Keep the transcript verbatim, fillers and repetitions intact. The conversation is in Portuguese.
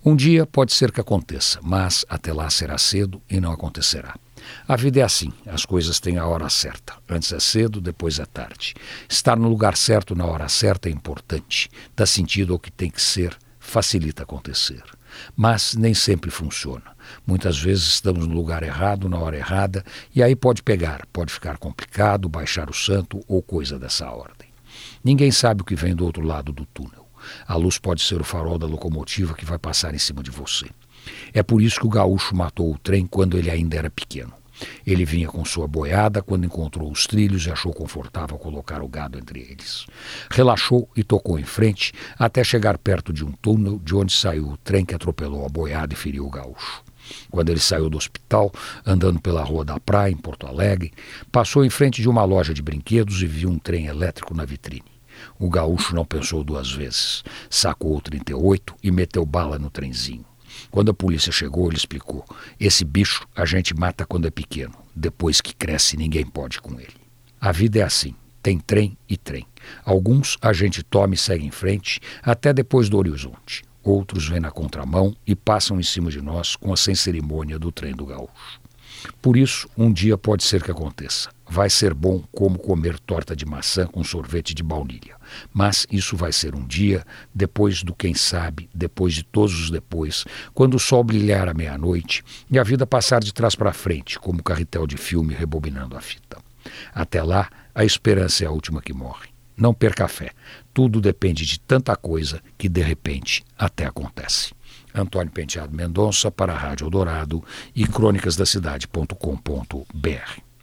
Um dia pode ser que aconteça, mas até lá será cedo e não acontecerá. A vida é assim, as coisas têm a hora certa. Antes é cedo, depois é tarde. Estar no lugar certo na hora certa é importante. Dá sentido ao que tem que ser, facilita acontecer. Mas nem sempre funciona. Muitas vezes estamos no lugar errado, na hora errada, e aí pode pegar, pode ficar complicado, baixar o santo ou coisa dessa ordem. Ninguém sabe o que vem do outro lado do túnel. A luz pode ser o farol da locomotiva que vai passar em cima de você. É por isso que o gaúcho matou o trem quando ele ainda era pequeno. Ele vinha com sua boiada quando encontrou os trilhos e achou confortável colocar o gado entre eles. Relaxou e tocou em frente até chegar perto de um túnel de onde saiu o trem que atropelou a boiada e feriu o gaúcho. Quando ele saiu do hospital, andando pela rua da praia, em Porto Alegre, passou em frente de uma loja de brinquedos e viu um trem elétrico na vitrine. O gaúcho não pensou duas vezes. Sacou o trinta e oito e meteu bala no trenzinho. Quando a polícia chegou, ele explicou: esse bicho a gente mata quando é pequeno. Depois que cresce, ninguém pode com ele. A vida é assim. Tem trem e trem. Alguns a gente toma e segue em frente até depois do horizonte. Outros vêm na contramão e passam em cima de nós com a sem cerimônia do trem do gaúcho. Por isso, um dia pode ser que aconteça. Vai ser bom como comer torta de maçã com sorvete de baunilha. Mas isso vai ser um dia, depois do quem sabe, depois de todos os depois, quando o sol brilhar à meia-noite e a vida passar de trás para frente, como carretel de filme rebobinando a fita. Até lá, a esperança é a última que morre. Não perca a fé. Tudo depende de tanta coisa que, de repente, até acontece. Antônio Penteado Mendonça para a Rádio Eldorado e crônicas da cidade ponto com ponto br.